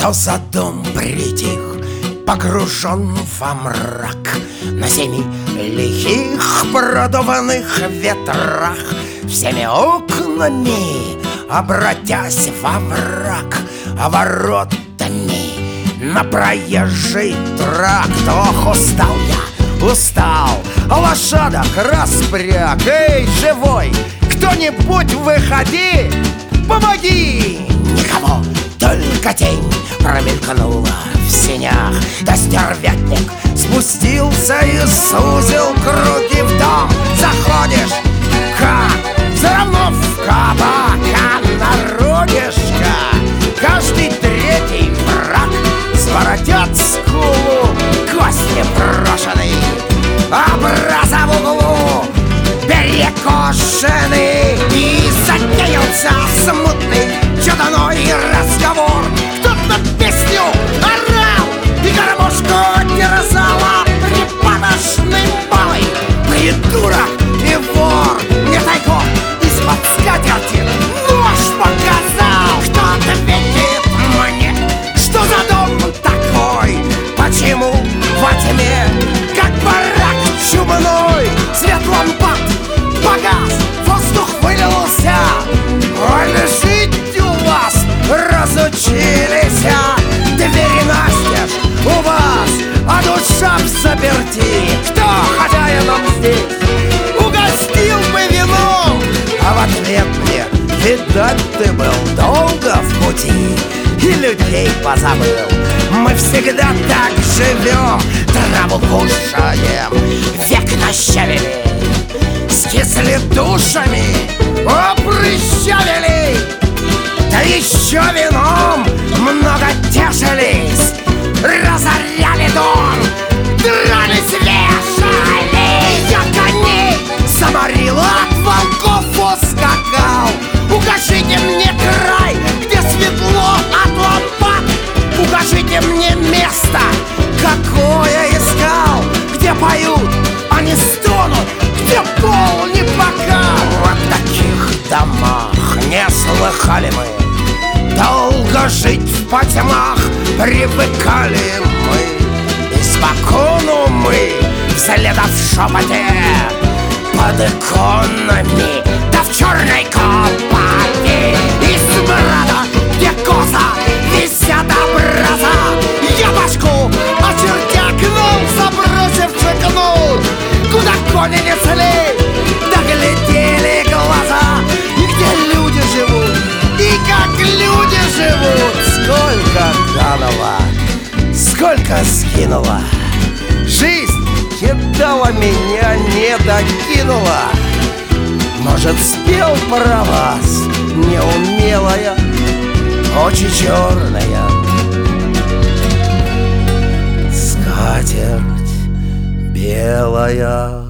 Что за дом притих, погружен во мрак, на семи лихих продуваных ветрах, всеми окнами обратясь во враг, а воротами на проезжий тракт. Ох, устал я, устал, лошадок распряг. Эй, живой, кто-нибудь выходи, помоги! Никого, только тень промелькнула в сенях. Да стервятник спустился и сузил круги в дом. Заходишь, как все равно в кабак, а народишко каждый третий враг. Своротят скулу кости брошенные, образа в углу перекошены. И затеялся смутный чудной разговор. Кто-то песню орал и гармошку терзала припадочным балой. Придурок и вор мне тайком из-под скатерти нож показал. Кто-то ответит мне, что за дом такой, почему во тьме, как барак чумной, свет лампад погас, воздух вылился. Ой, жить у вас разучились, двери настежь у вас, а душа в заперти. Кто хозяином здесь? Угостил бы вином, а в ответ мне: видать, ты был долго в пути и людей позабыл. Мы всегда так живем, траву кушаем, век на щавели, скисли душами, опрыщавели. Да еще вином много тежились, разоряли дом, дрались, вешали. Я коней заморил, от волков ускакал. Укажите мне край, где светло от лампад. Укажите мне место, какое искал, где поют, а не стонут, где пол не покал. О таких домах не слыхали мы, долго жить в потьмах привыкали мы. Испокону мы вслед в шепоте под иконами, да в черной копоте. Из смрада, где косо висят образа, я башку очертя гнул, забросив шагнул. Куда кони несли, да глядели глаза. И где люди живут, и как люди живут. Сколько кануло, сколько скинула, жизнь кидала, меня не докинула. Может, спел про вас неумелая, очи черная, скатерть белая.